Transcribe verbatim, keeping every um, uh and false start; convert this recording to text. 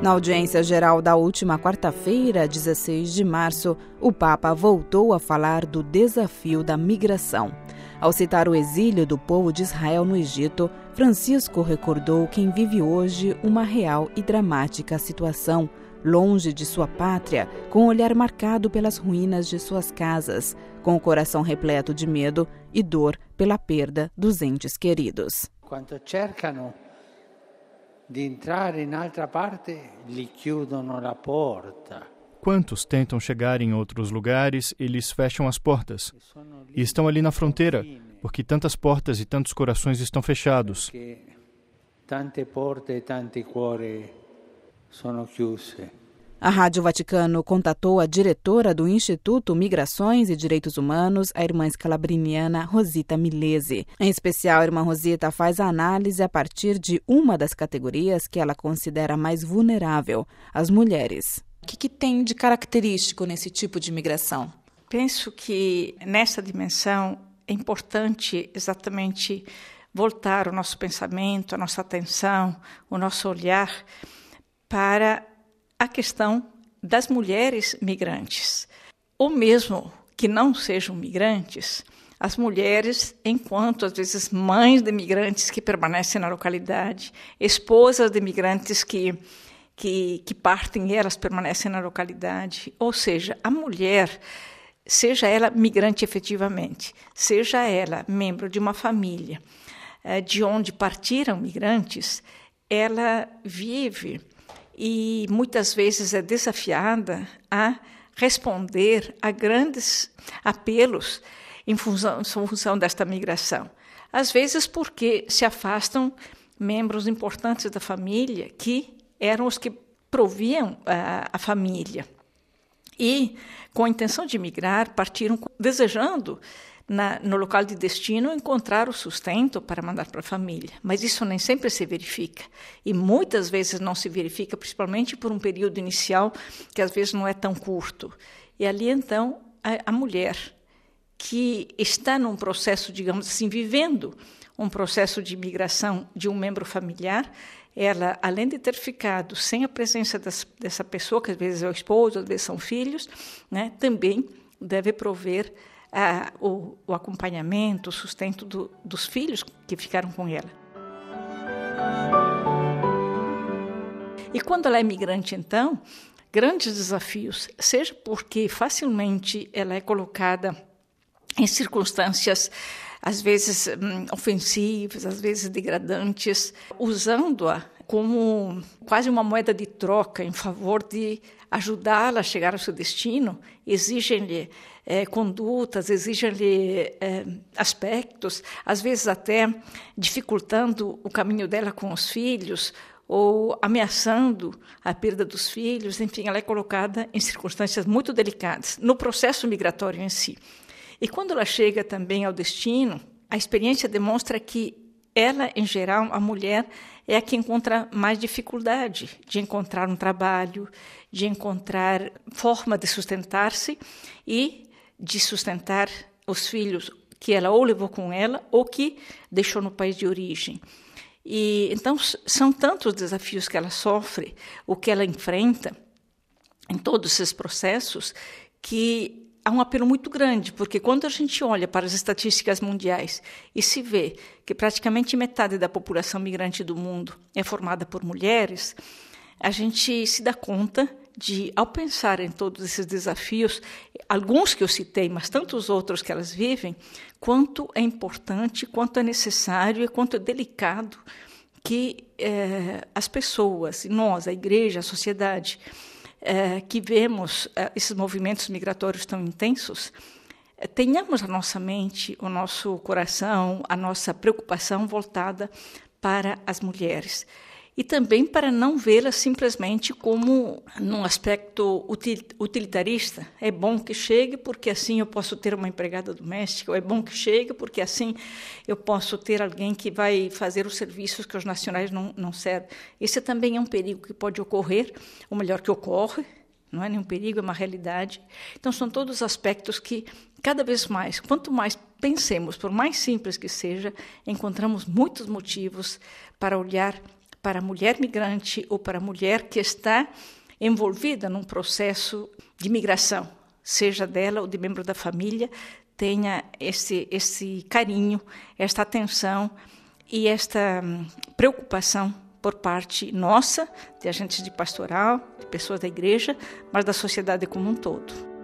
Na audiência geral da última quarta-feira, dezesseis de março, o Papa voltou a falar do desafio da migração. Ao citar o exílio do povo de Israel no Egito, Francisco recordou quem vive hoje uma real e dramática situação, longe de sua pátria, com o olhar marcado pelas ruínas de suas casas, com o coração repleto de medo e dor pela perda dos entes queridos. Quando cercano di entrare in altra parte, gli chiudono la porta. Quantos tentam chegar em outros lugares, eles fecham as portas. E estão ali na fronteira, porque tantas portas e tantos corações estão fechados. Tante porte e tanti cuori sono chiuse. A Rádio Vaticano contatou a diretora do Instituto Migrações e Direitos Humanos, a irmã escalabriniana Rosita Milesi. Em especial, a irmã Rosita faz a análise a partir de uma das categorias que ela considera mais vulnerável, as mulheres. O que, que tem de característico nesse tipo de migração? Penso que nessa dimensão é importante exatamente voltar o nosso pensamento, a nossa atenção, o nosso olhar para a questão das mulheres migrantes, ou mesmo que não sejam migrantes, as mulheres, enquanto às vezes mães de migrantes que permanecem na localidade, esposas de migrantes que, que, que partem e elas permanecem na localidade, ou seja, a mulher, seja ela migrante efetivamente, seja ela membro de uma família de onde partiram migrantes, ela vive e muitas vezes é desafiada a responder a grandes apelos em função, em função desta migração. Às vezes porque se afastam membros importantes da família que eram os que proviam a, a família. E, com a intenção de migrar, partiram desejando, Na, no local de destino, encontrar o sustento para mandar para a família. Mas isso nem sempre se verifica. E muitas vezes não se verifica, principalmente por um período inicial que às vezes não é tão curto. E ali, então, a, a mulher que está num processo, digamos assim, vivendo um processo de migração de um membro familiar, ela, além de ter ficado sem a presença das, dessa pessoa, que às vezes é o esposo, às vezes são filhos, né, também deve prover Ah, o, o acompanhamento, o sustento do, dos filhos que ficaram com ela. E quando ela é migrante, então, grandes desafios, seja porque facilmente ela é colocada em circunstâncias, às vezes hum, ofensivas, às vezes degradantes, usando-a como quase uma moeda de troca em favor de ajudá-la a chegar ao seu destino, exigem-lhe eh, condutas, exigem-lhe eh, aspectos, às vezes até dificultando o caminho dela com os filhos ou ameaçando a perda dos filhos. Enfim, ela é colocada em circunstâncias muito delicadas no processo migratório em si. E quando ela chega também ao destino, a experiência demonstra que ela, em geral, a mulher, é a que encontra mais dificuldade de encontrar um trabalho, de encontrar forma de sustentar-se e de sustentar os filhos que ela ou levou com ela ou que deixou no país de origem. E então são tantos desafios que ela sofre, o que ela enfrenta em todos esses processos, que há um apelo muito grande, porque quando a gente olha para as estatísticas mundiais e se vê que praticamente metade da população migrante do mundo é formada por mulheres, a gente se dá conta de, ao pensar em todos esses desafios, alguns que eu citei, mas tantos outros que elas vivem, quanto é importante, quanto é necessário e quanto é delicado que eh, as pessoas, nós, a igreja, a sociedade, É, que vemos é, esses movimentos migratórios tão intensos, é, tenhamos a nossa mente, o nosso coração, a nossa preocupação voltada para as mulheres. E também para não vê-las simplesmente como num aspecto utilitarista. É bom que chegue porque assim eu posso ter uma empregada doméstica, ou é bom que chegue porque assim eu posso ter alguém que vai fazer os serviços que os nacionais não, não servem. Esse também é um perigo que pode ocorrer, ou melhor, que ocorre, não é nenhum perigo, é uma realidade. Então são todos aspectos que, cada vez mais, quanto mais pensemos, por mais simples que seja, encontramos muitos motivos para olhar para a mulher migrante ou para a mulher que está envolvida num processo de migração, seja dela ou de membro da família, tenha esse, esse carinho, esta atenção e esta preocupação por parte nossa, de agentes de pastoral, de pessoas da igreja, mas da sociedade como um todo.